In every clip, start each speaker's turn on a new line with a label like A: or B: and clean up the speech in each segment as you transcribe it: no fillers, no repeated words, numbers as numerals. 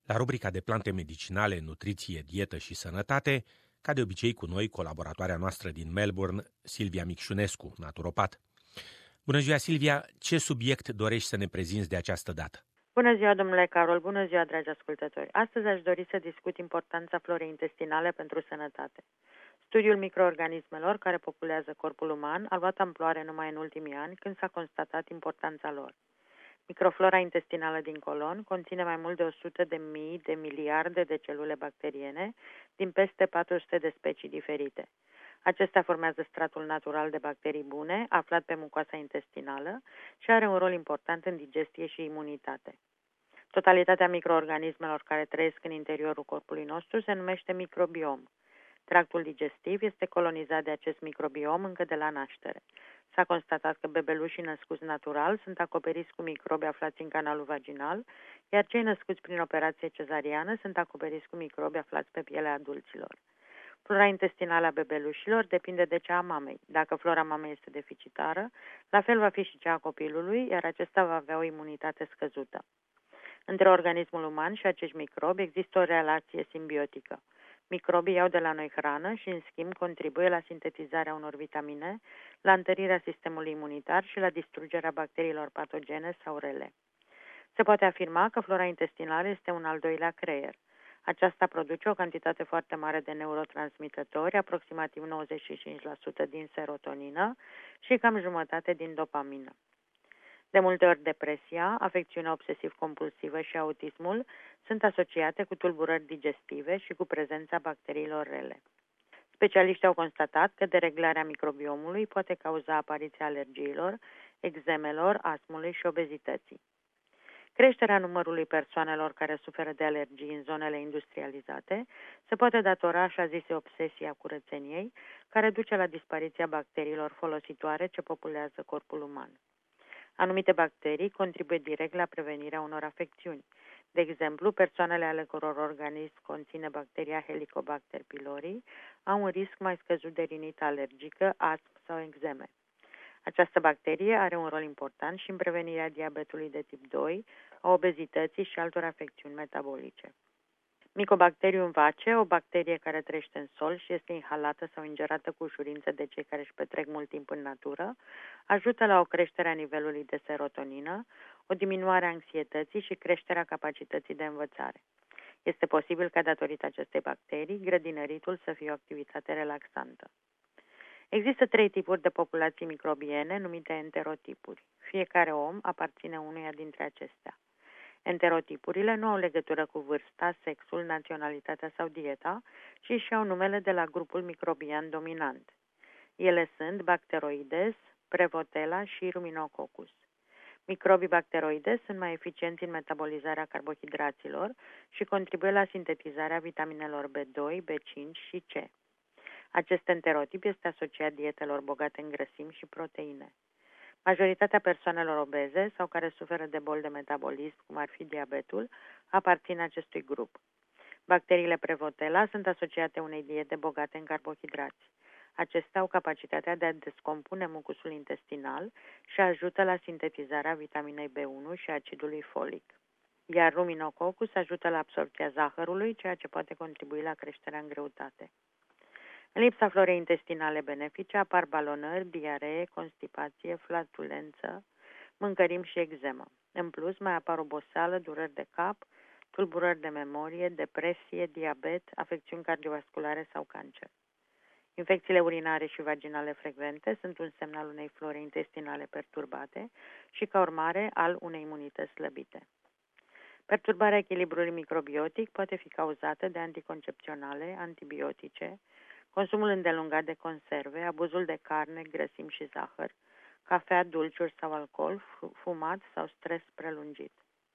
A: La rubrica de plante medicinale, nutriție, dietă și sănătate, ca de obicei cu noi, colaboratoarea noastră din Melbourne, Silvia Micșunescu, naturopat. Bună ziua, Silvia! Ce subiect dorești să ne prezinți de această dată?
B: Bună ziua, domnule Carol! Bună ziua, dragi ascultători! Astăzi aș dori să discut importanța florei intestinale pentru sănătate. Studiul microorganismelor care populează corpul uman a luat amploare numai în ultimii ani, când s-a constatat importanța lor. Microflora intestinală din colon conține mai mult de 100 de mii de miliarde de celule bacteriene din peste 400 de specii diferite. Acestea formează stratul natural de bacterii bune, aflat pe mucoasa intestinală și are un rol important în digestie și imunitate. Totalitatea microorganismelor care trăiesc în interiorul corpului nostru se numește microbiom. Tractul digestiv este colonizat de acest microbiom încă de la naștere. S-a constatat că bebelușii născuți natural sunt acoperiți cu microbi aflați în canalul vaginal, iar cei născuți prin operație cezariană sunt acoperiți cu microbi aflați pe pielea adulților. Flora intestinală a bebelușilor depinde de cea a mamei. Dacă flora mamei este deficitară, la fel va fi și cea a copilului, iar acesta va avea o imunitate scăzută. Între organismul uman și acești microbi există o relație simbiotică. Microbii iau de la noi hrană și, în schimb, contribuie la sintetizarea unor vitamine, la întărirea sistemului imunitar și la distrugerea bacteriilor patogene sau rele. Se poate afirma că flora intestinală este un al doilea creier. Aceasta produce o cantitate foarte mare de neurotransmitători, aproximativ 95% din serotonină și cam jumătate din dopamină. De multe ori depresia, afecțiunea obsesiv-compulsivă și autismul sunt asociate cu tulburări digestive și cu prezența bacteriilor rele. Specialiștii au constatat că dereglarea microbiomului poate cauza apariția alergiilor, eczemelor, astmului și obezității. Creșterea numărului persoanelor care suferă de alergii în zonele industrializate se poate datora așa zise obsesii a curățeniei, care duce la dispariția bacteriilor folositoare ce populează corpul uman. Anumite bacterii contribuie direct la prevenirea unor afecțiuni. De exemplu, persoanele ale căror organism conține bacteria Helicobacter pylori au un risc mai scăzut de rinită alergică, astm sau eczeme. Această bacterie are un rol important și în prevenirea diabetului de tip 2, a obezității și altor afecțiuni metabolice. Mycobacterium vace, o bacterie care trăiește în sol și este inhalată sau ingerată cu ușurință de cei care își petrec mult timp în natură, ajută la o creștere a nivelului de serotonină, o diminuare a anxietății și creșterea capacității de învățare. Este posibil ca datorită acestei bacterii, grădinăritul să fie o activitate relaxantă. Există 3 tipuri de populații microbiene numite enterotipuri. Fiecare om aparține unuia dintre acestea. Enterotipurile nu au legătură cu vârsta, sexul, naționalitatea sau dieta, ci își iau numele de la grupul microbian dominant. Ele sunt Bacteroides, Prevotella și Ruminococcus. Microbii Bacteroides sunt mai eficienți în metabolizarea carbohidraților și contribuie la sintetizarea vitaminelor B2, B5 și C. Acest enterotip este asociat dietelor bogate în grăsimi și proteine. Majoritatea persoanelor obeze sau care suferă de boli de metabolism, cum ar fi diabetul, aparțin acestui grup. Bacteriile Prevotella sunt asociate unei diete bogate în carbohidrați. Acestea au capacitatea de a descompune mucusul intestinal și ajută la sintetizarea vitaminei B1 și acidului folic. Iar Ruminococcus ajută la absorbția zahărului, ceea ce poate contribui la creșterea în greutate. În lipsa florei intestinale benefice apar balonări, diaree, constipație, flatulență, mâncărim și eczemă. În plus, mai apar oboseală, dureri de cap, tulburări de memorie, depresie, diabet, afecțiuni cardiovasculare sau cancer. Infecțiile urinare și vaginale frecvente sunt un semn al unei flore intestinale perturbate și, ca urmare, al unei imunități slăbite. Perturbarea echilibrului microbiotic poate fi cauzată de anticoncepționale, antibiotice, consumul îndelungat de conserve, abuzul de carne, grăsimi și zahăr, cafea, dulciuri sau alcool, fumat sau stres prelungit.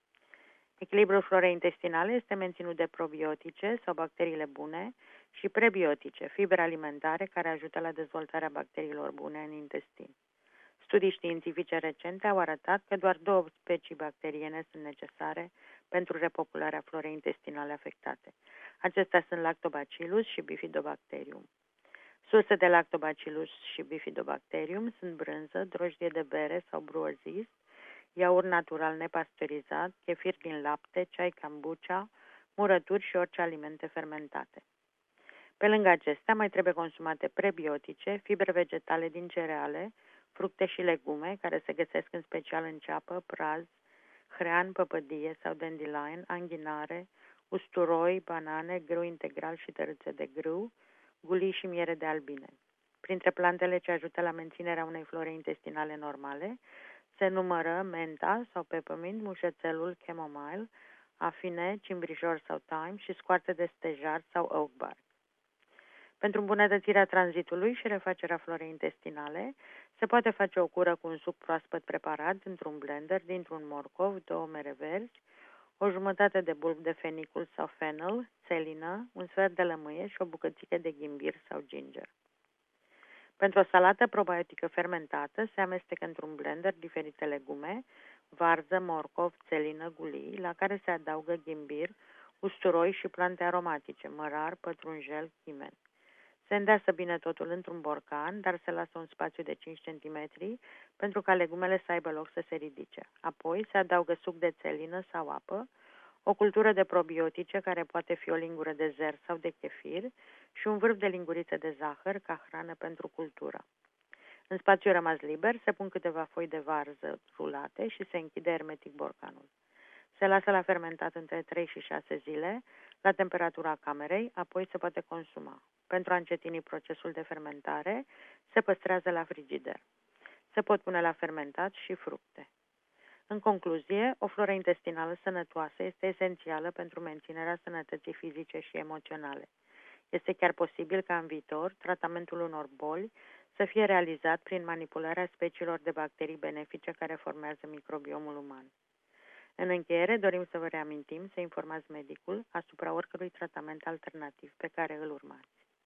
B: Echilibrul florei intestinale este menținut de probiotice sau bacteriile bune și prebiotice, fibre alimentare care ajută la dezvoltarea bacteriilor bune în intestin. Studii științifice recente au arătat că doar 2 specii bacteriene sunt necesare pentru repopularea florei intestinale afectate. Acestea sunt Lactobacillus și Bifidobacterium. Surse de Lactobacillus și Bifidobacterium sunt brânză, drojdie de bere sau bruozis, iaurt natural nepasteurizat, chefir din lapte, ceai kombucha, murături și orice alimente fermentate. Pe lângă acestea, mai trebuie consumate prebiotice, fibre vegetale din cereale, fructe și legume, care se găsesc în special în ceapă, praz, hrean, păpădie sau dandelion, anghinare, usturoi, banane, grâu integral și tărâțe de grâu, gulii și miere de albine. Printre plantele ce ajută la menținerea unei flore intestinale normale se numără menta sau peppermint, mușețelul, chamomile, afine, cimbrijor sau thyme și scoarte de stejar sau oak bark. Pentru îmbunătățirea tranzitului și refacerea florei intestinale, se poate face o cură cu un suc proaspăt preparat într-un blender dintr-un morcov, 2 mere verzi, o jumătate de bulb de fenicul sau fennel, țelină, un sfert de lămâie și o bucățică de ghimbir sau ginger. Pentru o salată probiotică fermentată, se amestecă într-un blender diferite legume, varză, morcov, țelină, gulii, la care se adaugă ghimbir, usturoi și plante aromatice, mărar, pătrunjel, chimen. Se îndeasă bine totul într-un borcan, dar se lasă un spațiu de 5 cm pentru ca legumele să aibă loc să se ridice. Apoi se adaugă suc de țelină sau apă, o cultură de probiotice, care poate fi o lingură de zer sau de chefir, și un vârf de linguriță de zahăr ca hrană pentru cultură. În spațiul rămas liber se pun câteva foi de varză rulate și se închide hermetic borcanul. Se lasă la fermentat între 3 și 6 zile, la temperatura camerei, apoi se poate consuma. Pentru a încetini procesul de fermentare, se păstrează la frigider. Se pot pune la fermentat și fructe. În concluzie, o floră intestinală sănătoasă este esențială pentru menținerea sănătății fizice și emoționale. Este chiar posibil ca în viitor tratamentul unor boli să fie realizat prin manipularea speciilor de bacterii benefice care formează microbiomul uman. În încheiere, dorim să vă reamintim să informați medicul asupra oricărui tratament alternativ pe care îl urmați.